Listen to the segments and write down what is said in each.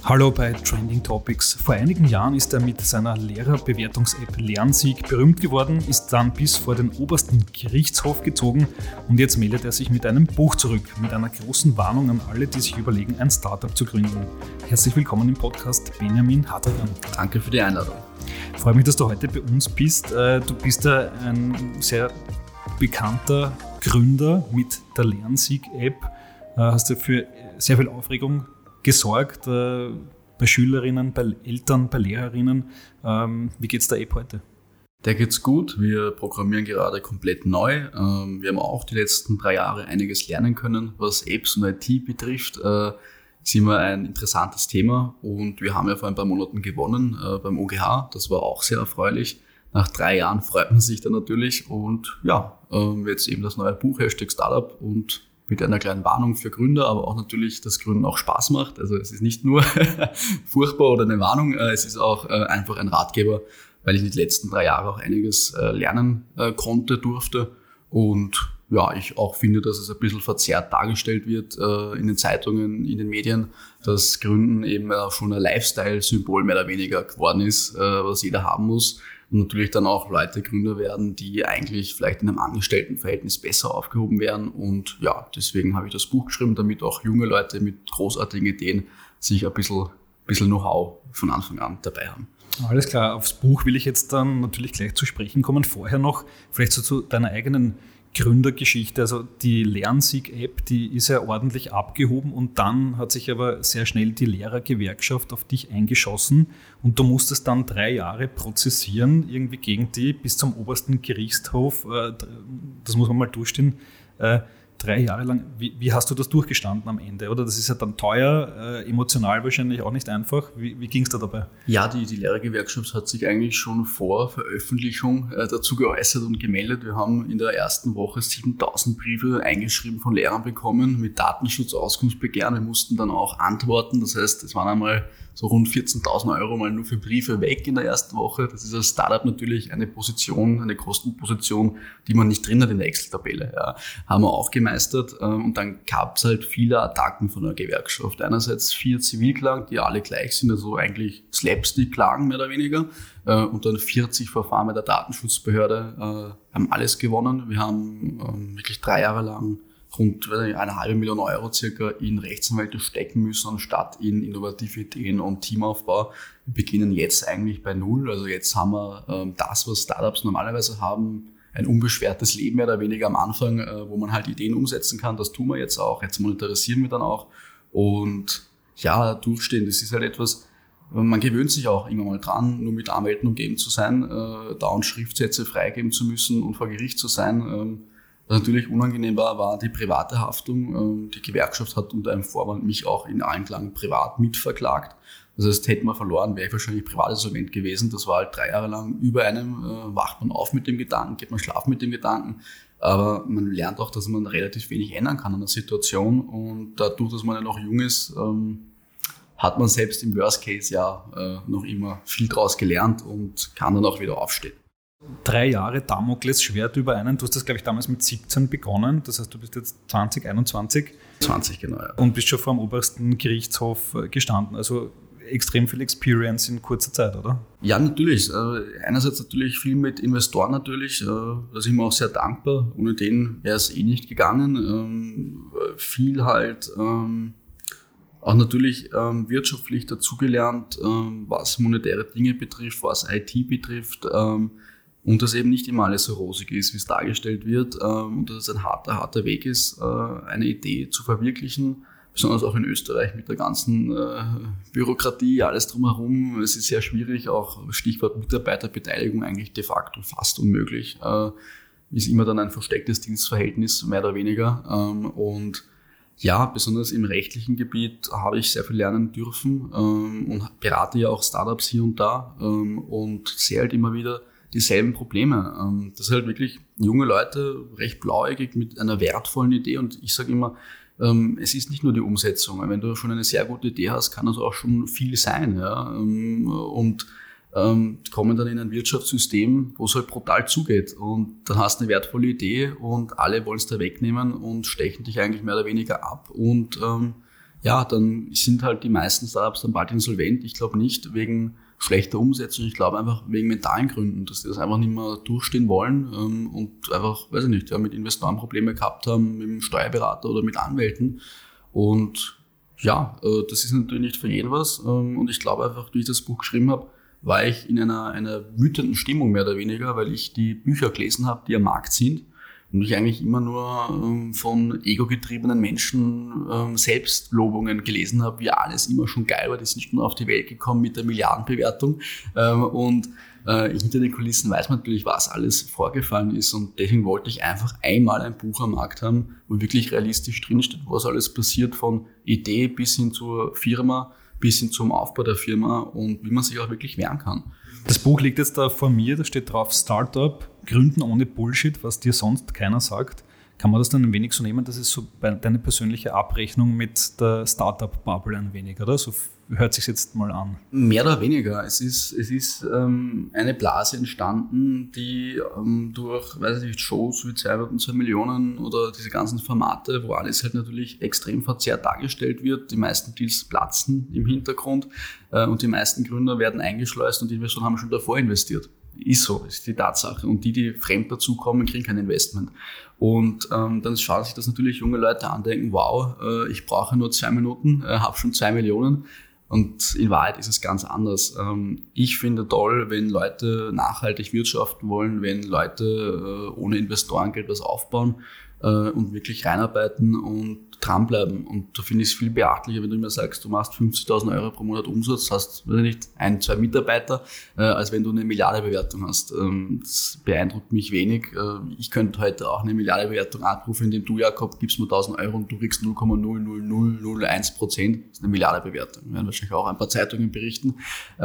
Hallo bei Trending Topics. Vor einigen Jahren ist er mit seiner Lehrerbewertungs-App Lernsieg berühmt geworden, ist dann bis vor den obersten Gerichtshof gezogen und jetzt meldet er sich mit einem Buch zurück, mit einer großen Warnung an alle, die sich überlegen, ein Startup zu gründen. Herzlich willkommen im Podcast, Benjamin Hadrian. Danke für die Einladung. Ich freue mich, dass du heute bei uns bist. Du bist ja ein sehr bekannter Gründer mit der Lernsieg-App. Hast du für sehr viel Aufregung gesorgt bei Schülerinnen, bei Eltern, bei Lehrerinnen. Wie geht's der App heute? Der geht's gut. Wir programmieren gerade komplett neu. Wir haben auch die letzten 3 Jahre einiges lernen können, was Apps und IT betrifft. Ist immer ein interessantes Thema und wir haben ja vor ein paar Monaten gewonnen beim OGH. Das war auch sehr erfreulich. Nach 3 Jahren freut man sich dann natürlich und ja, jetzt eben das neue Buch #Startup und mit einer kleinen Warnung für Gründer, aber auch natürlich, dass Gründen auch Spaß macht. Also es ist nicht nur furchtbar oder eine Warnung, es ist auch einfach ein Ratgeber, weil ich die letzten 3 Jahre auch einiges lernen durfte. Und ja, ich auch finde, dass es ein bisschen verzerrt dargestellt wird in den Zeitungen, in den Medien, dass Gründen eben schon ein Lifestyle-Symbol mehr oder weniger geworden ist, was jeder haben muss. Und natürlich dann auch Leute Gründer werden, die eigentlich vielleicht in einem Angestelltenverhältnis besser aufgehoben wären. Und ja, deswegen habe ich das Buch geschrieben, damit auch junge Leute mit großartigen Ideen sich ein bisschen Know-how von Anfang an dabei haben. Alles klar, aufs Buch will ich jetzt dann natürlich gleich zu sprechen kommen. Vorher noch vielleicht so zu deiner eigenen Gründergeschichte. Also die Lernsieg-App, die ist ja ordentlich abgehoben und dann hat sich aber sehr schnell die Lehrergewerkschaft auf dich eingeschossen und du musstest dann 3 Jahre prozessieren, irgendwie gegen die bis zum obersten Gerichtshof. Das muss man mal durchstehen. 3 Jahre lang. Wie hast du das durchgestanden am Ende? Oder das ist ja dann teuer, emotional wahrscheinlich auch nicht einfach. Wie ging es da dabei? Ja, die Lehrergewerkschaft hat sich eigentlich schon vor Veröffentlichung dazu geäußert und gemeldet. Wir haben in der ersten Woche 7.000 Briefe eingeschrieben von Lehrern bekommen mit Datenschutzauskunftsbegehren. Wir mussten dann auch antworten. Das heißt, es waren einmal so rund 14.000 Euro mal nur für Briefe weg in der ersten Woche. Das ist als Startup natürlich eine Position, eine Kostenposition, die man nicht drin hat in der Excel-Tabelle. Ja. Haben wir auch gemeistert. Und dann gab es halt viele Attacken von der Gewerkschaft. Einerseits 4 Zivilklagen, die alle gleich sind, also eigentlich Slapstick-Klagen mehr oder weniger. Und dann 40 Verfahren bei der Datenschutzbehörde, haben alles gewonnen. Wir haben wirklich 3 Jahre lang rund 1,5 Million Euro circa in Rechtsanwälte stecken müssen, anstatt in innovative Ideen und Teamaufbau. Wir beginnen jetzt eigentlich bei 0. Also jetzt haben wir das, was Startups normalerweise haben, ein unbeschwertes Leben mehr oder weniger am Anfang, wo man halt Ideen umsetzen kann. Das tun wir jetzt auch. Jetzt monetarisieren wir dann auch. Und ja, durchstehen, das ist halt etwas, man gewöhnt sich auch irgendwann mal dran, nur mit Anwälten umgeben zu sein, dauernd Schriftsätze freigeben zu müssen und vor Gericht zu sein. Was natürlich unangenehm war die private Haftung. Die Gewerkschaft hat unter einem Vorwand mich auch in Anklang privat mitverklagt. Das heißt, hätten wir verloren, wäre ich wahrscheinlich privatinsolvent gewesen. Das war halt 3 Jahre lang über einem, wacht man auf mit dem Gedanken, geht man schlafen mit dem Gedanken. Aber man lernt auch, dass man relativ wenig ändern kann an der Situation. Und dadurch, dass man ja noch jung ist, hat man selbst im Worst Case ja noch immer viel draus gelernt und kann dann auch wieder aufstehen. 3 Jahre Damoklesschwert über einen. Du hast das, glaube ich, damals mit 17 begonnen. Das heißt, du bist jetzt 20, 21. 20, genau, ja. Und bist schon vor dem obersten Gerichtshof gestanden. Also extrem viel Experience in kurzer Zeit, oder? Ja, natürlich. Einerseits natürlich viel mit Investoren natürlich. Da sind wir auch sehr dankbar. Ohne den wäre es nicht gegangen. Viel halt auch natürlich wirtschaftlich dazugelernt, was monetäre Dinge betrifft, was IT betrifft. Und dass eben nicht immer alles so rosig ist, wie es dargestellt wird. Und dass es ein harter Weg ist, eine Idee zu verwirklichen. Besonders auch in Österreich mit der ganzen Bürokratie, alles drumherum. Es ist sehr schwierig, auch Stichwort Mitarbeiterbeteiligung eigentlich de facto fast unmöglich. Ist immer dann ein verstecktes Dienstverhältnis, mehr oder weniger. Und ja, besonders im rechtlichen Gebiet habe ich sehr viel lernen dürfen und berate ja auch Startups hier und da und sehe halt immer wieder dieselben Probleme. Das sind halt wirklich junge Leute, recht blauäugig mit einer wertvollen Idee und ich sage immer, es ist nicht nur die Umsetzung. Wenn du schon eine sehr gute Idee hast, kann das auch schon viel sein. Ja? Und kommen dann in ein Wirtschaftssystem, wo es halt brutal zugeht. Und dann hast du eine wertvolle Idee und alle wollen es da wegnehmen und stechen dich eigentlich mehr oder weniger ab. Und ja, dann sind halt die meisten Startups dann bald insolvent. Ich glaube nicht wegen schlechter Umsetzung, ich glaube einfach wegen mentalen Gründen, dass die das einfach nicht mehr durchstehen wollen und einfach, weiß ich nicht, ja, mit Investoren Probleme gehabt haben, mit dem Steuerberater oder mit Anwälten. Und ja, das ist natürlich nicht für jeden was. Und ich glaube einfach, wie ich das Buch geschrieben habe, war ich in einer wütenden Stimmung mehr oder weniger, weil ich die Bücher gelesen habe, die am Markt sind. Und ich eigentlich immer nur von ego-getriebenen Menschen Selbstlobungen gelesen habe, wie alles immer schon geil war. Die sind nur auf die Welt gekommen mit der Milliardenbewertung. Und hinter den Kulissen weiß man natürlich, was alles vorgefallen ist. Und deswegen wollte ich einfach einmal ein Buch am Markt haben, wo wirklich realistisch drinsteht, was alles passiert, von Idee bis hin zur Firma, bis hin zum Aufbau der Firma und wie man sich auch wirklich wehren kann. Das Buch liegt jetzt da vor mir, da steht drauf Startup, Gründen ohne Bullshit, was dir sonst keiner sagt. Kann man das dann ein wenig so nehmen, das ist so deine persönliche Abrechnung mit der Startup-Bubble ein wenig, oder? So hört sich jetzt mal an. Mehr oder weniger. Es ist eine Blase entstanden, die durch, weiß ich nicht, Shows wie 2 Millionen oder diese ganzen Formate, wo alles halt natürlich extrem verzerrt dargestellt wird. Die meisten Deals platzen im Hintergrund und die meisten Gründer werden eingeschleust und die Investoren haben schon davor investiert. Ist so, ist die Tatsache. Und die fremd dazukommen, kriegen kein Investment. Und dann schauen sich das natürlich junge Leute an, denken, wow, ich brauche nur 2 Minuten, habe schon 2 Millionen. Und in Wahrheit ist es ganz anders. Ich finde toll, wenn Leute nachhaltig wirtschaften wollen, wenn Leute ohne Investorengeld was aufbauen und wirklich reinarbeiten und dranbleiben. Und da finde ich es viel beachtlicher, wenn du mir sagst, du machst 50.000 Euro pro Monat Umsatz, hast, weiß ich nicht, 1, 2 Mitarbeiter, als wenn du eine Milliardenbewertung hast. Das beeindruckt mich wenig. Ich könnte heute auch eine Milliardenbewertung abrufen, indem du, Jakob, gibst mir 1.000 Euro und du kriegst 0,00001%. Das ist eine Milliardenbewertung. Werden wahrscheinlich auch ein paar Zeitungen berichten.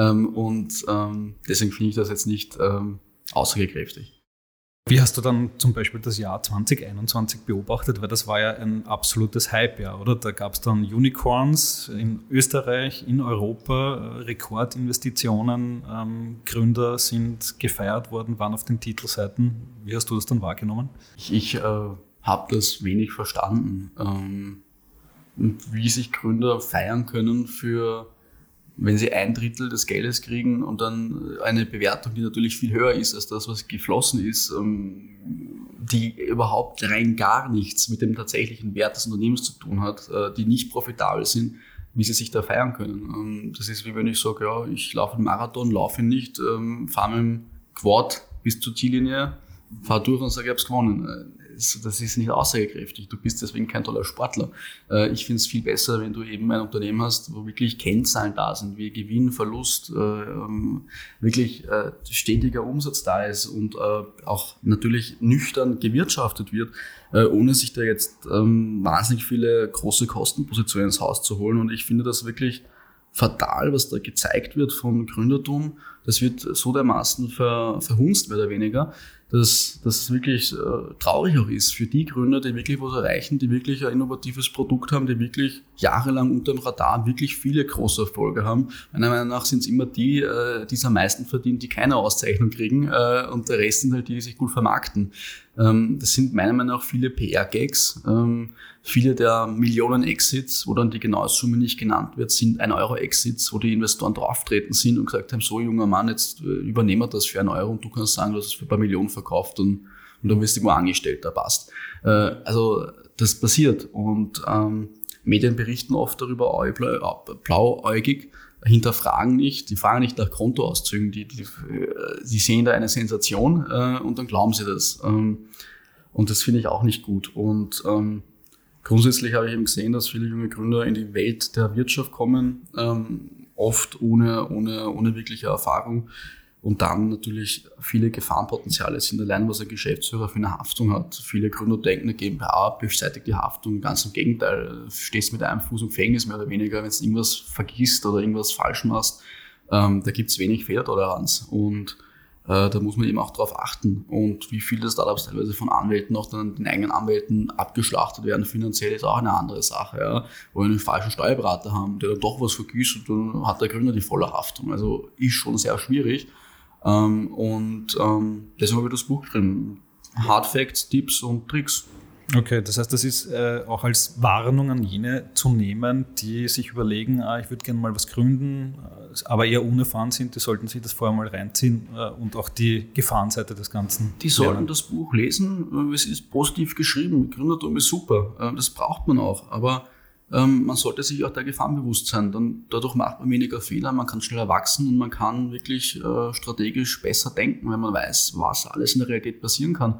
Deswegen finde ich das jetzt nicht aussagekräftig. Wie hast du dann zum Beispiel das Jahr 2021 beobachtet? Weil das war ja ein absolutes Hype-Jahr, oder? Da gab es dann Unicorns in Österreich, in Europa, Rekordinvestitionen, Gründer sind gefeiert worden, waren auf den Titelseiten. Wie hast du das dann wahrgenommen? Ich habe das wenig verstanden, wie sich Gründer feiern können für, wenn sie 1/3 des Geldes kriegen und dann eine Bewertung, die natürlich viel höher ist als das, was geflossen ist, die überhaupt rein gar nichts mit dem tatsächlichen Wert des Unternehmens zu tun hat, die nicht profitabel sind, wie sie sich da feiern können. Das ist wie wenn ich sage, ja, ich laufe einen Marathon, laufe ihn nicht, fahre mit dem Quad bis zur Ziellinie, fahre durch und sage, ich habe es gewonnen. Das ist nicht aussagekräftig. Du bist deswegen kein toller Sportler. Ich finde es viel besser, wenn du eben ein Unternehmen hast, wo wirklich Kennzahlen da sind, wie Gewinn, Verlust, wirklich stetiger Umsatz da ist und auch natürlich nüchtern gewirtschaftet wird, ohne sich da jetzt wahnsinnig viele große Kostenpositionen ins Haus zu holen. Und ich finde das wirklich fatal, was da gezeigt wird von Gründertum. Das wird so dermaßen verhunzt, mehr oder weniger, dass es wirklich traurig auch ist für die Gründer, die wirklich was erreichen, die wirklich ein innovatives Produkt haben, die wirklich jahrelang unter dem Radar wirklich viele große Erfolge haben. Meiner Meinung nach sind es immer die es am meisten verdienen, die keine Auszeichnung kriegen und der Rest sind halt die sich gut vermarkten. Das sind meiner Meinung nach viele PR-Gags. Viele der Millionen-Exits, wo dann die genaue Summe nicht genannt wird, sind 1-Euro-Exits, wo die Investoren drauftreten sind und gesagt haben, so junger Mann, jetzt übernehmen wir das für 1 Euro und du kannst sagen, du hast es für ein paar Millionen verkauft und dann wirst du irgendwo angestellt, da passt. Also das passiert und Medien berichten oft darüber blauäugig, hinterfragen nicht, die fragen nicht nach Kontoauszügen, die sehen da eine Sensation und dann glauben sie das. Und das finde ich auch nicht gut. Und grundsätzlich habe ich eben gesehen, dass viele junge Gründer in die Welt der Wirtschaft kommen, oft ohne wirkliche Erfahrung. Und dann natürlich viele Gefahrenpotenziale sind, allein was ein Geschäftsführer für eine Haftung hat. Viele Gründer denken, eine GmbH beseitigt die Haftung. Ganz im Gegenteil, du stehst mit einem Fuß im Gefängnis mehr oder weniger, wenn du irgendwas vergisst oder irgendwas falsch machst. Da gibt es wenig Fehlertoleranz und da muss man eben auch drauf achten. Und wie viele Startups teilweise von Anwälten auch dann den eigenen Anwälten abgeschlachtet werden, finanziell ist auch eine andere Sache. Ja. Wo wir einen falschen Steuerberater haben, der dann doch was vergisst und dann hat der Gründer die volle Haftung. Also ist schon sehr schwierig. Deswegen habe ich das Buch geschrieben. Hard Facts, Tipps und Tricks. Okay, das heißt, das ist auch als Warnung an jene zu nehmen, die sich überlegen, ich würde gerne mal was gründen, aber eher unerfahren sind, die sollten sich das vorher mal reinziehen und auch die Gefahrenseite des Ganzen Die sollten das Buch lesen, es ist positiv geschrieben, Gründertum ist super, das braucht man auch, aber man sollte sich auch der Gefahren bewusst sein, dadurch macht man weniger Fehler, man kann schneller wachsen und man kann wirklich strategisch besser denken, wenn man weiß, was alles in der Realität passieren kann.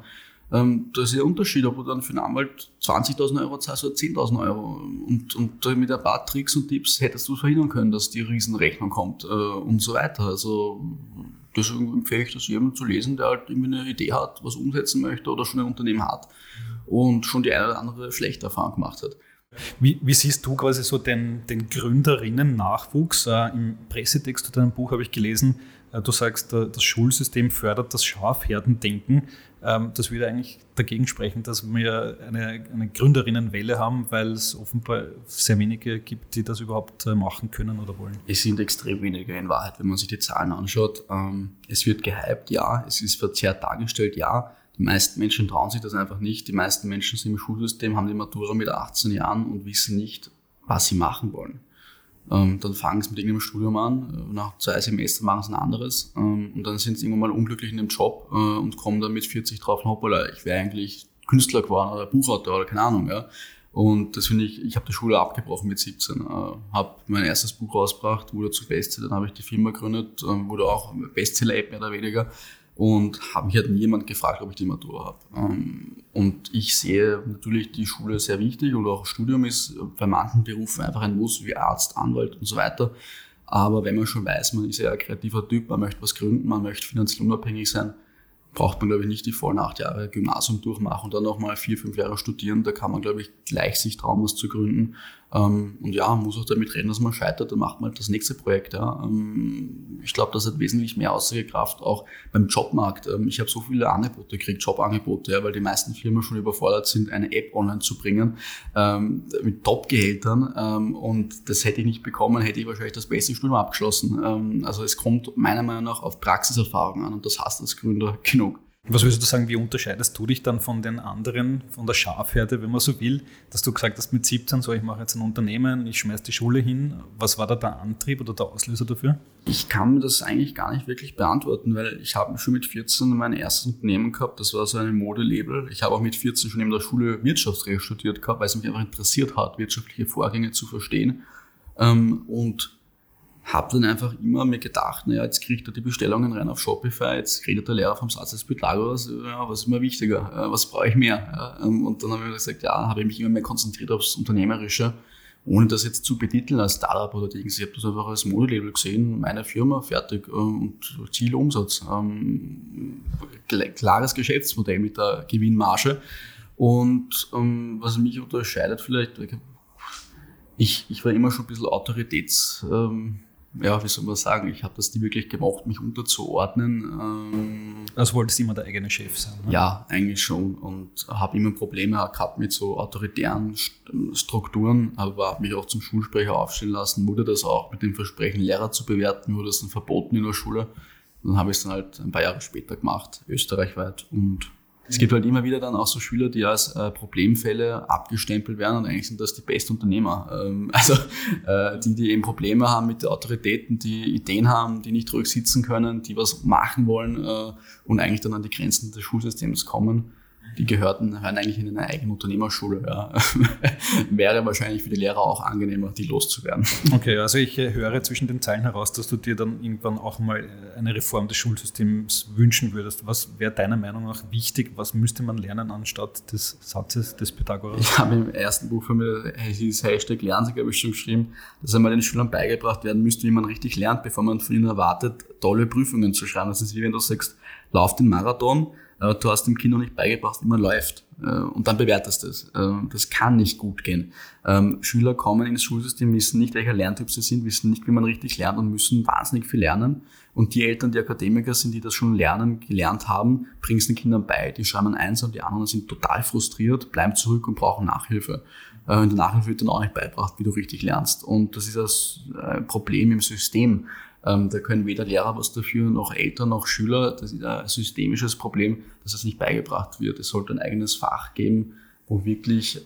Da ist der Unterschied, ob du dann für einen Anwalt 20.000 Euro zahlst oder 10.000 Euro. Und mit ein paar Tricks und Tipps hättest du verhindern können, dass die Riesenrechnung kommt und so weiter. Also deswegen empfehle ich das jedem zu lesen, der halt irgendwie eine Idee hat, was umsetzen möchte oder schon ein Unternehmen hat und schon die eine oder andere schlechte Erfahrung gemacht hat. Wie siehst du quasi so den Gründerinnen-Nachwuchs? Im Pressetext zu deinem Buch habe ich gelesen, du sagst, das Schulsystem fördert das Schafherdendenken. Das würde eigentlich dagegen sprechen, dass wir eine Gründerinnenwelle haben, weil es offenbar sehr wenige gibt, die das überhaupt machen können oder wollen. Es sind extrem wenige in Wahrheit, wenn man sich die Zahlen anschaut. Es wird gehypt, ja. Es ist verzerrt dargestellt, ja. Die meisten Menschen trauen sich das einfach nicht. Die meisten Menschen sind im Schulsystem, haben die Matura mit 18 Jahren und wissen nicht, was sie machen wollen. Dann fangen sie mit irgendeinem Studium an, nach 2 Semestern machen sie ein anderes und dann sind sie irgendwann mal unglücklich in dem Job und kommen dann mit 40 drauf, hoppala, ich wäre eigentlich Künstler geworden oder Buchautor oder keine Ahnung. Ja. Und das finde ich habe die Schule abgebrochen mit 17, habe mein erstes Buch rausgebracht, wurde zu Bestseller, dann habe ich die Firma gegründet, wurde auch Bestseller-App mehr oder weniger. Und mich hat nie jemand gefragt, ob ich die Matura habe. Und ich sehe natürlich die Schule sehr wichtig und auch Studium ist bei manchen Berufen einfach ein Muss, wie Arzt, Anwalt und so weiter. Aber wenn man schon weiß, man ist ja ein kreativer Typ, man möchte was gründen, man möchte finanziell unabhängig sein, braucht man, glaube ich, nicht die vollen 8 Jahre Gymnasium durchmachen und dann nochmal 4, 5 Jahre studieren. Da kann man, glaube ich, gleich sich trauen, was zu gründen. Und ja, man muss auch damit reden, dass man scheitert, dann macht man halt das nächste Projekt. Ja. Ich glaube, das hat wesentlich mehr Aussagekraft, auch beim Jobmarkt. Ich habe so viele Angebote gekriegt, Jobangebote, ja, weil die meisten Firmen schon überfordert sind, eine App online zu bringen, mit Top-Gehältern. Und das hätte ich nicht bekommen, hätte ich wahrscheinlich das beste Studium abgeschlossen. Also es kommt meiner Meinung nach auf Praxiserfahrung an und das hast du als Gründer genug. Was würdest du sagen, wie unterscheidest du dich dann von den anderen, von der Schafherde, wenn man so will, dass du gesagt hast mit 17, so ich mache jetzt ein Unternehmen, ich schmeiß die Schule hin. Was war da der Antrieb oder der Auslöser dafür? Ich kann mir das eigentlich gar nicht wirklich beantworten, weil ich habe schon mit 14 mein erstes Unternehmen gehabt, das war so ein Modelabel. Ich habe auch mit 14 schon in der Schule Wirtschaftsrecht studiert gehabt, weil es mich einfach interessiert hat, wirtschaftliche Vorgänge zu verstehen. Und habe dann einfach immer mir gedacht, naja, jetzt kriegt er die Bestellungen rein auf Shopify, jetzt redet der Lehrer vom Satz des Pythagoras, ja, was ist mir wichtiger, was brauche ich mehr? Und dann habe ich gesagt, ja, habe ich mich immer mehr konzentriert aufs Unternehmerische, ohne das jetzt zu betiteln als Startup oder irgendwas. Ich habe das einfach als Modelabel gesehen, meine Firma, fertig und Ziel Umsatz. Klares Geschäftsmodell mit der Gewinnmarge. Und was mich unterscheidet vielleicht, ich war immer schon ein bisschen wie soll man sagen, ich habe das nie wirklich gemacht, mich unterzuordnen. Also wolltest du immer der eigene Chef sein? Ne? Ja, eigentlich schon und habe immer Probleme gehabt mit so autoritären Strukturen, aber habe mich auch zum Schulsprecher aufstellen lassen, wurde das auch mit dem Versprechen, Lehrer zu bewerten, wurde das dann verboten in der Schule. Dann habe ich es dann halt ein paar Jahre später gemacht, österreichweit. Und es gibt halt immer wieder dann auch so Schüler, die als Problemfälle abgestempelt werden und eigentlich sind das die besten Unternehmer. Die eben Probleme haben mit der Autoritäten, die Ideen haben, die nicht ruhig sitzen können, die was machen wollen und eigentlich dann an die Grenzen des Schulsystems kommen. Die hören eigentlich in eine eigene Unternehmerschule. Ja. Wäre wahrscheinlich für die Lehrer auch angenehmer, die loszuwerden. Okay, also ich höre zwischen den Zeilen heraus, dass du dir dann irgendwann auch mal eine Reform des Schulsystems wünschen würdest. Was wäre deiner Meinung nach wichtig? Was müsste man lernen anstatt des Satzes des Pythagoras? Ich habe im ersten Buch von mir, dieses Hashtag Lernen, habe ich schon geschrieben, dass einmal den Schülern beigebracht werden müsste, wie man richtig lernt, bevor man von ihnen erwartet, tolle Prüfungen zu schreiben. Das ist wie wenn du sagst, lauf den Marathon, du hast dem Kind noch nicht beigebracht, wie man läuft und dann bewertest du es. Das kann nicht gut gehen. Schüler kommen ins Schulsystem, wissen nicht, welcher Lerntyp sie sind, wissen nicht, wie man richtig lernt und müssen wahnsinnig viel lernen. Und die Eltern, die Akademiker sind, die das schon gelernt haben, bringen es den Kindern bei. Die schreiben ein 1 und die anderen sind total frustriert, bleiben zurück und brauchen Nachhilfe. In der Nachhilfe wird dann auch nicht beigebracht, wie du richtig lernst. Und das ist das Problem im System. Da können weder Lehrer was dafür, noch Eltern, noch Schüler. Das ist ein systemisches Problem, dass es nicht beigebracht wird. Es sollte ein eigenes Fach geben, wo wirklich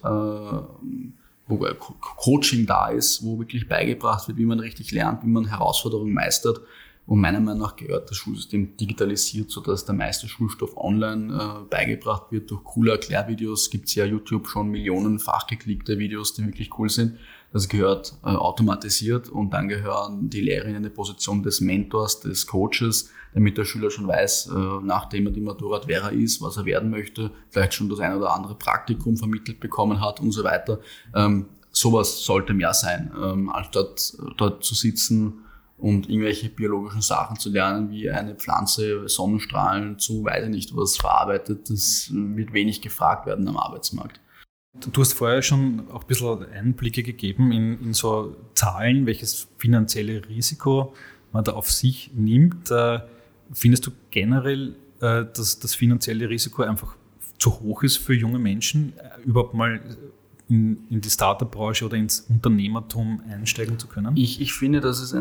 wo Coaching da ist, wo wirklich beigebracht wird, wie man richtig lernt, wie man Herausforderungen meistert. Und meiner Meinung nach gehört das Schulsystem digitalisiert, sodass der meiste Schulstoff online beigebracht wird durch coole Erklärvideos. Gibt es ja YouTube schon millionenfach geklickte Videos, die wirklich cool sind. Das gehört automatisiert und dann gehören die Lehrerinnen in der Position des Mentors, des Coaches, damit der Schüler schon weiß, nachdem er die Matura hat, wer er ist, was er werden möchte, vielleicht schon das ein oder andere Praktikum vermittelt bekommen hat und so weiter. Sowas sollte mehr sein, anstatt dort zu sitzen und irgendwelche biologischen Sachen zu lernen, wie eine Pflanze Sonnenstrahlen zu, weiß ich nicht was, verarbeitet. Das wird wenig gefragt werden am Arbeitsmarkt. Du hast vorher schon auch ein bisschen Einblicke gegeben in so Zahlen, welches finanzielle Risiko man da auf sich nimmt. Findest du generell, dass das finanzielle Risiko einfach zu hoch ist für junge Menschen, überhaupt mal in die Startup-Branche oder ins Unternehmertum einsteigen zu können? Ich finde, dass es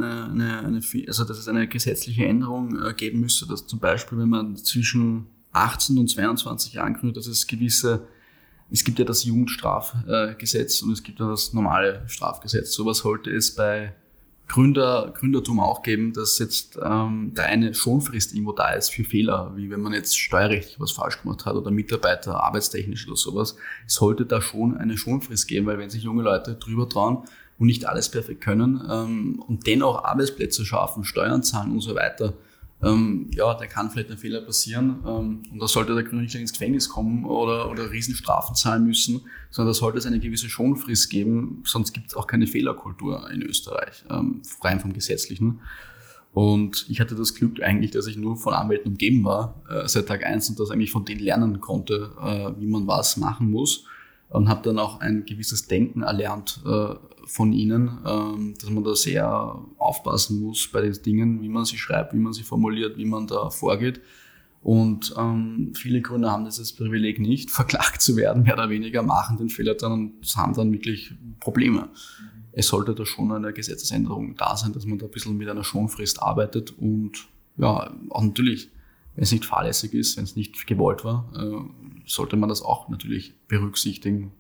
dass es eine gesetzliche Änderung geben müsste, dass zum Beispiel, wenn man zwischen 18 und 22 Jahren gründet, dass es gibt ja das Jugendstrafgesetz und es gibt ja das normale Strafgesetz. Sowas sollte es bei Gründertum auch geben, dass jetzt da eine Schonfrist irgendwo da ist für Fehler, wie wenn man jetzt steuerrechtlich was falsch gemacht hat oder Mitarbeiter arbeitstechnisch oder sowas. Es sollte da schon eine Schonfrist geben, weil wenn sich junge Leute drüber trauen und nicht alles perfekt können und dennoch Arbeitsplätze schaffen, Steuern zahlen und so weiter, da kann vielleicht ein Fehler passieren und da sollte der Gründer nicht ins Gefängnis kommen oder Riesenstrafen zahlen müssen, sondern da sollte es eine gewisse Schonfrist geben, sonst gibt es auch keine Fehlerkultur in Österreich, rein vom Gesetzlichen. Und ich hatte das Glück eigentlich, dass ich nur von Anwälten umgeben war seit Tag 1 und das eigentlich von denen lernen konnte, wie man was machen muss. Und habe dann auch ein gewisses Denken erlernt von ihnen, dass man da sehr aufpassen muss bei den Dingen, wie man sie schreibt, wie man sie formuliert, wie man da vorgeht. Und viele Gründer haben das Privileg nicht, verklagt zu werden, mehr oder weniger, machen den Fehler dann und haben dann wirklich Probleme. Es sollte da schon eine Gesetzesänderung da sein, dass man da ein bisschen mit einer Schonfrist arbeitet und ja, auch natürlich, wenn es nicht fahrlässig ist, wenn es nicht gewollt war, sollte man das auch natürlich berücksichtigen.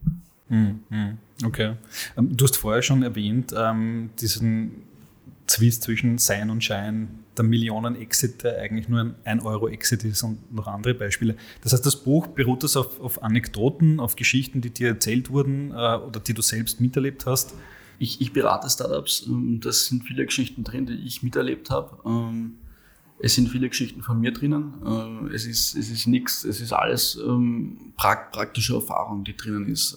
Okay. Du hast vorher schon erwähnt, diesen Zwist zwischen Sein und Schein, der Millionen-Exit, der eigentlich nur ein 1-Euro-Exit ist und noch andere Beispiele. Das heißt, das Buch beruht das auf Anekdoten, auf Geschichten, die dir erzählt wurden oder die du selbst miterlebt hast? Ich berate Startups, das sind viele Geschichten drin, die ich miterlebt habe. Es sind viele Geschichten von mir drinnen. Es ist nichts, es ist alles praktische Erfahrung, die drinnen ist.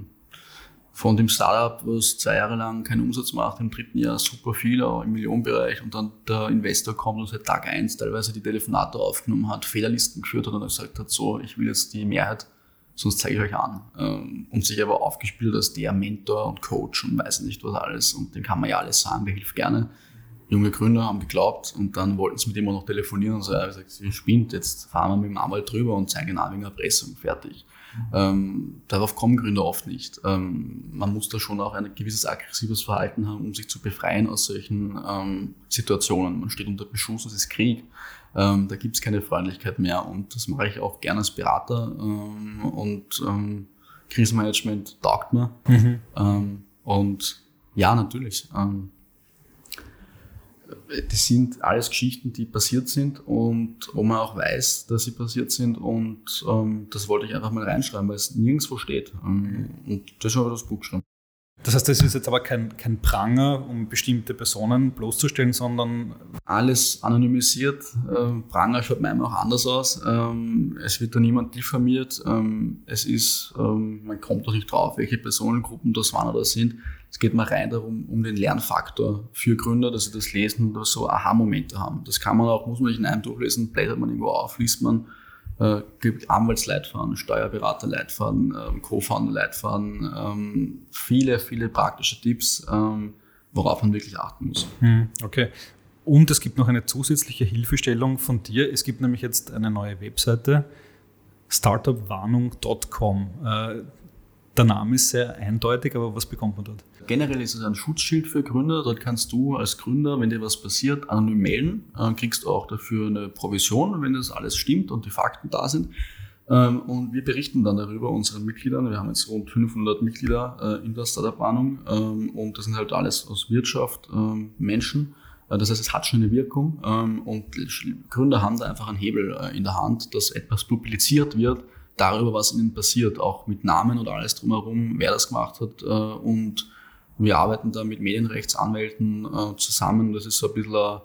Von dem Startup, was 2 Jahre lang keinen Umsatz macht, im 3. Jahr super viel, auch im Millionenbereich und dann der Investor kommt und seit Tag 1 teilweise die Telefonate aufgenommen hat, Fehlerlisten geführt hat und dann gesagt hat, so, ich will jetzt die Mehrheit, sonst zeige ich euch an. Und sich aber aufgespielt als der Mentor und Coach und weiß nicht was alles und dem kann man ja alles sagen, der hilft gerne. Junge Gründer haben geglaubt und dann wollten sie mit ihm auch noch telefonieren und so, er hat gesagt, ihr spinnt, jetzt fahren wir mit dem Anwalt drüber und zeigen an wegen Erpressung, fertig. Darauf kommen Gründer oft nicht. Man muss da schon auch ein gewisses aggressives Verhalten haben, um sich zu befreien aus solchen Situationen. Man steht unter Beschuss, es ist Krieg, da gibt es keine Freundlichkeit mehr und das mache ich auch gerne als Berater und Krisenmanagement taugt mir. Und ja, natürlich. Das sind alles Geschichten, die passiert sind und wo man auch weiß, dass sie passiert sind und das wollte ich einfach mal reinschreiben, weil es nirgendwo steht und deshalb habe ich das Buch geschrieben. Das heißt, das ist jetzt aber kein Pranger, um bestimmte Personen bloßzustellen, sondern... Alles anonymisiert. Pranger schaut manchmal auch anders aus. Es wird da niemand diffamiert. Es ist, man kommt doch nicht drauf, welche Personengruppen das waren oder sind. Es geht mal rein darum, um den Lernfaktor für Gründer, dass sie das lesen und so Aha-Momente haben. Das kann man auch, muss man nicht in einem durchlesen, blättert man irgendwo auf, liest man. Gibt Anwaltsleitfaden, Steuerberaterleitfaden, Co-Founder-Leitfaden, viele praktische Tipps, worauf man wirklich achten muss. Okay. Und es gibt noch eine zusätzliche Hilfestellung von dir. Es gibt nämlich jetzt eine neue Webseite, startupwarnung.com. Der Name ist sehr eindeutig, aber was bekommt man dort? Generell ist es ein Schutzschild für Gründer. Dort kannst du als Gründer, wenn dir was passiert, anonym melden. Kriegst du auch dafür eine Provision, wenn das alles stimmt und die Fakten da sind. Und wir berichten dann darüber unseren Mitgliedern. Wir haben jetzt rund 500 Mitglieder in der Startup-Warnung und das sind halt alles aus Wirtschaft, Menschen. Das heißt, es hat schon eine Wirkung und Gründer haben da einfach einen Hebel in der Hand, dass etwas publiziert wird darüber, was ihnen passiert, auch mit Namen und alles drumherum, wer das gemacht hat. Und wir arbeiten da mit Medienrechtsanwälten zusammen. Das ist so ein bisschen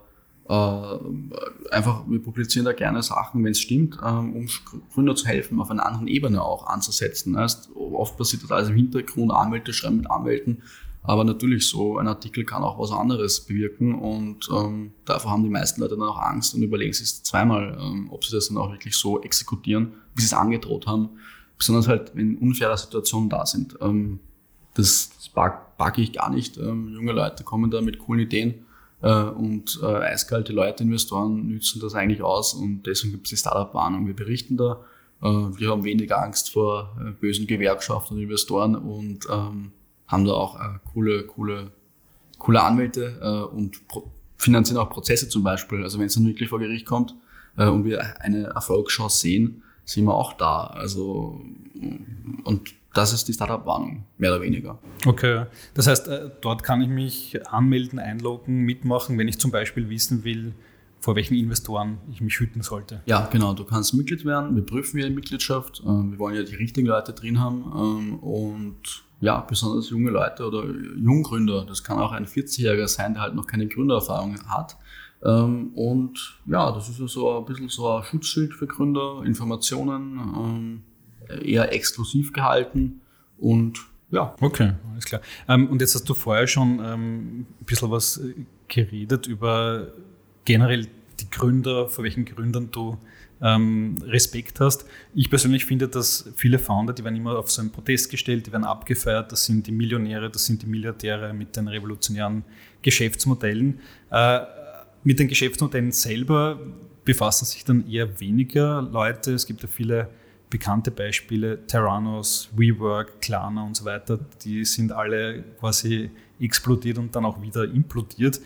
einfach, wir publizieren da gerne Sachen, wenn es stimmt, um Gründer zu helfen, auf einer anderen Ebene auch anzusetzen. Heißt, oft passiert das alles im Hintergrund, Anwälte schreiben mit Anwälten, aber natürlich so ein Artikel kann auch was anderes bewirken und davor haben die meisten Leute dann auch Angst und überlegen sich zweimal, ob sie das dann auch wirklich so exekutieren, wie sie es angedroht haben, besonders halt, wenn unfaire Situationen da sind. Das packe ich gar nicht. Junge Leute kommen da mit coolen Ideen und eiskalte Leute, Investoren nützen das eigentlich aus und deswegen gibt es die Startup-Warnung. Wir berichten da, wir haben weniger Angst vor bösen Gewerkschaften und Investoren und haben da auch coole Anwälte und finanzieren auch Prozesse zum Beispiel. Also wenn es dann wirklich vor Gericht kommt und wir eine Erfolgschance sehen, sind wir auch da. Also und das ist die Startup-Warnung, mehr oder weniger. Okay, das heißt, dort kann ich mich anmelden, einloggen, mitmachen, wenn ich zum Beispiel wissen will, vor welchen Investoren ich mich hüten sollte. Ja, genau. Du kannst Mitglied werden. Wir prüfen ja die Mitgliedschaft. Wir wollen ja die richtigen Leute drin haben. Und ja, besonders junge Leute oder Junggründer. Das kann auch ein 40-Jähriger sein, der halt noch keine Gründererfahrung hat. Und ja, das ist ja so ein bisschen so ein Schutzschild für Gründer, Informationen, eher exklusiv gehalten und ja. Okay, alles klar. Und jetzt hast du vorher schon ein bisschen was geredet über generell die Gründer, vor welchen Gründern du Respekt hast. Ich persönlich finde, dass viele Founder, die werden immer auf so einen Protest gestellt, die werden abgefeiert, das sind die Millionäre, das sind die Milliardäre mit den revolutionären Geschäftsmodellen. Mit den Geschäftsmodellen selber befassen sich dann eher weniger Leute. Es gibt ja viele bekannte Beispiele, Theranos, WeWork, Klarna und so weiter, die sind alle quasi explodiert und dann auch wieder implodiert.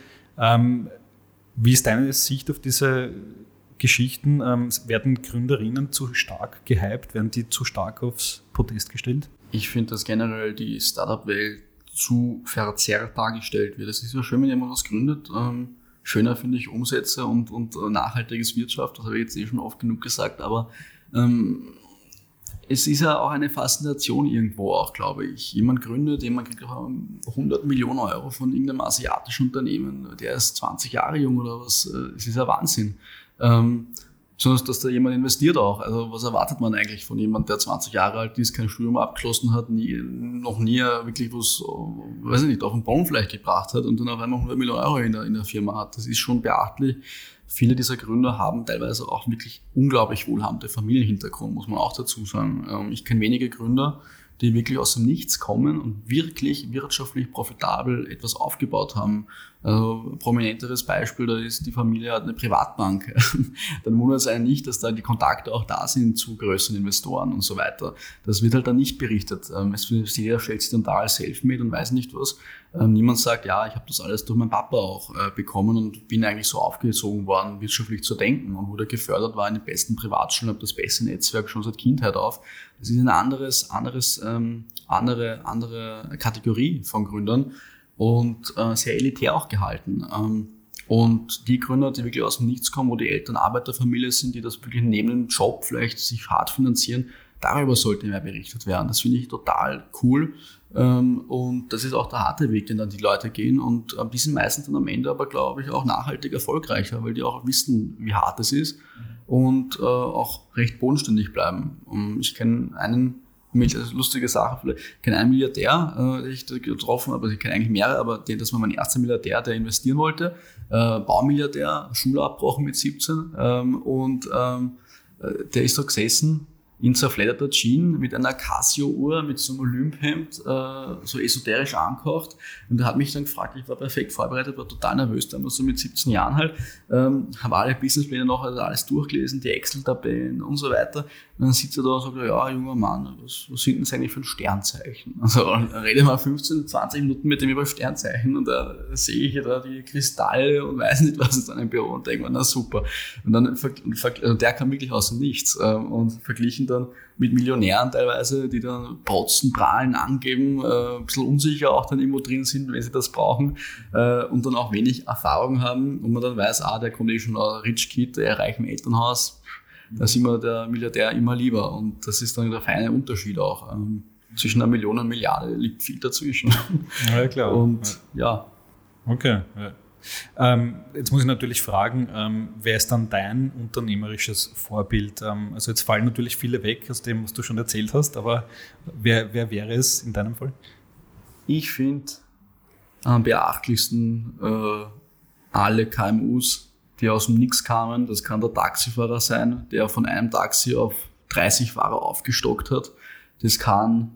Wie ist deine Sicht auf diese Geschichten? Werden Gründerinnen zu stark gehypt? Werden die zu stark aufs Podest gestellt? Ich finde, dass generell die Startup-Welt zu verzerrt dargestellt wird. Es ist ja schön, wenn jemand was gründet. Schöner finde ich Umsätze und nachhaltiges Wirtschaft. Das habe ich jetzt schon oft genug gesagt, aber es ist ja auch eine Faszination irgendwo auch, glaube ich. Jemand gründet, jemand kriegt 100 Millionen Euro von irgendeinem asiatischen Unternehmen, der ist 20 Jahre jung oder was. Es ist ja Wahnsinn. Sondern dass da jemand investiert auch. Also was erwartet man eigentlich von jemandem, der 20 Jahre alt ist, kein Studium abgeschlossen hat, noch nie wirklich was, weiß ich nicht, auf den Baum vielleicht gebracht hat und dann auf einmal 100 Millionen Euro in der Firma hat. Das ist schon beachtlich. Viele dieser Gründer haben teilweise auch wirklich unglaublich wohlhabende Familienhintergrund, muss man auch dazu sagen. Ich kenne wenige Gründer, die wirklich aus dem Nichts kommen und wirklich wirtschaftlich profitabel etwas aufgebaut haben. Also, prominenteres Beispiel, da ist die Familie hat eine Privatbank. Dann wundert es einen nicht, dass da die Kontakte auch da sind zu größeren Investoren und so weiter. Das wird halt dann nicht berichtet. Jeder stellt sich dann da als Selfmade und weiß nicht was. Niemand sagt, ja, ich habe das alles durch meinen Papa auch bekommen und bin eigentlich so aufgezogen worden, wirtschaftlich zu denken und wurde gefördert, war in den besten Privatschulen, habe das beste Netzwerk schon seit Kindheit auf. Das ist eine andere Kategorie von Gründern und sehr elitär auch gehalten. Und die Gründer, die wirklich aus dem Nichts kommen, wo die Eltern Arbeiterfamilie sind, die das wirklich neben dem Job vielleicht sich hart finanzieren, darüber sollte mehr berichtet werden. Das finde ich total cool. Und das ist auch der harte Weg, den dann die Leute gehen. Und die sind meistens dann am Ende aber, glaube ich, auch nachhaltig erfolgreicher, weil die auch wissen, wie hart es ist und auch recht bodenständig bleiben. Ich kenne lustige Sache vielleicht, ich kenne einen Milliardär, den ich getroffen habe, also ich kenne eigentlich mehrere, aber das war mein erster Milliardär, der investieren wollte, Baumilliardär, Schule abgebrochen mit 17 und der ist da gesessen in zerfledderter Jeans mit einer Casio-Uhr, mit so einem Olymphemd, so esoterisch angekocht. Und er hat mich dann gefragt, ich war perfekt vorbereitet, war total nervös, damals so mit 17 Jahren halt, habe alle Businesspläne noch, also alles durchgelesen, die Excel-Tabellen und so weiter. Und dann sitzt er da und sagt, ja, junger Mann, was sind denn das eigentlich für ein Sternzeichen? Also rede mal 15, 20 Minuten mit dem über Sternzeichen und da sehe ich ja da die Kristalle und weiß nicht, was ist an einem Büro und denke mir, na super. Und dann der kam wirklich aus dem Nichts und verglichen dann mit Millionären teilweise, die dann protzen, prahlen, angeben, ein bisschen unsicher auch dann irgendwo drin sind, wenn sie das brauchen und dann auch wenig Erfahrung haben und man dann weiß, der kommt schon ein Rich Kid, der erreicht im Elternhaus, da ist immer der Milliardär immer lieber und das ist dann der feine Unterschied auch. Zwischen 1 Million und 1 Milliarde liegt viel dazwischen. Ja, klar. Und ja. Okay. Ja. Jetzt muss ich natürlich fragen, wer ist dann dein unternehmerisches Vorbild? Also jetzt fallen natürlich viele weg aus dem, was du schon erzählt hast, aber wer wäre es in deinem Fall? Ich finde am beachtlichsten alle KMUs, die aus dem Nix kamen. Das kann der Taxifahrer sein, der von einem Taxi auf 30 Fahrer aufgestockt hat. Das kann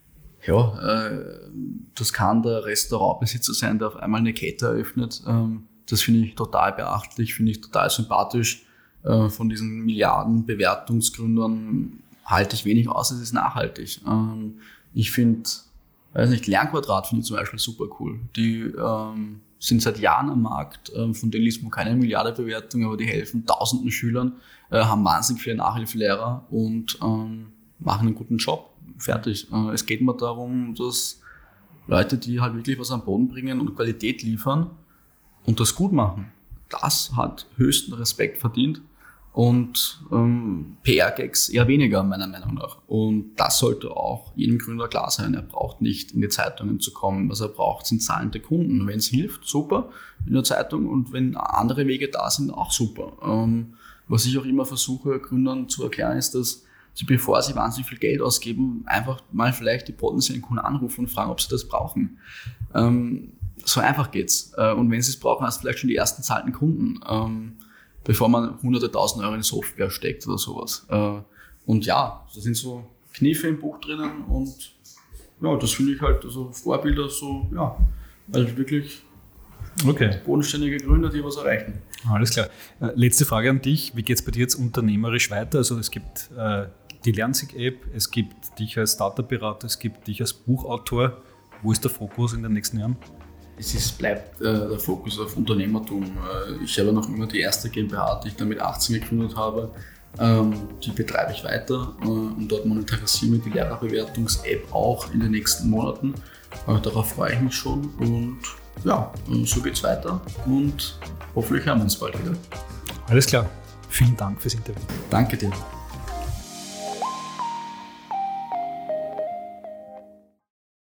der Restaurantbesitzer sein, der auf einmal eine Kette eröffnet. Das finde ich total beachtlich, finde ich total sympathisch. Von diesen Milliarden-Bewertungsgründern halte ich wenig aus, es ist nachhaltig. Ich finde, Lernquadrat finde ich zum Beispiel super cool. Die sind seit Jahren am Markt, von denen liest man keine Milliarde-Bewertung, aber die helfen tausenden Schülern, haben wahnsinnig viele Nachhilfelehrer und machen einen guten Job. Fertig. Es geht mir darum, dass Leute, die halt wirklich was am Boden bringen und Qualität liefern und das gut machen, das hat höchsten Respekt verdient und PR-Gags eher weniger, meiner Meinung nach. Und das sollte auch jedem Gründer klar sein. Er braucht nicht in die Zeitungen zu kommen. Was er braucht, sind zahlende Kunden. Wenn es hilft, super in der Zeitung und wenn andere Wege da sind, auch super. Was ich auch immer versuche, Gründern zu erklären, ist, dass sie, bevor sie wahnsinnig viel Geld ausgeben, einfach mal vielleicht die potenziellen Kunden anrufen und fragen, ob sie das brauchen. So einfach geht's. Und wenn sie es brauchen, hast du vielleicht schon die ersten zahlenden Kunden, bevor man hunderte tausend Euro in Software steckt oder sowas. Und ja, da sind so Kniffe im Buch drinnen und ja, das finde ich halt, also Vorbilder so, ja, also wirklich bodenständige Gründer, die was erreichen. Alles klar. Letzte Frage an dich. Wie geht es bei dir jetzt unternehmerisch weiter? Also es gibt die Lernsieg-App, es gibt dich als Startup-Berater, es gibt dich als Buchautor. Wo ist der Fokus in den nächsten Jahren? Bleibt der Fokus auf Unternehmertum. Ich habe noch immer die erste GmbH, die ich dann mit 18 gegründet habe. Die betreibe ich weiter und dort monetarisieren wir die Lehrerbewertungs-App auch in den nächsten Monaten. Darauf freue ich mich schon und ja, so geht's weiter und hoffentlich hören wir uns bald wieder. Alles klar. Vielen Dank fürs Interview. Danke dir.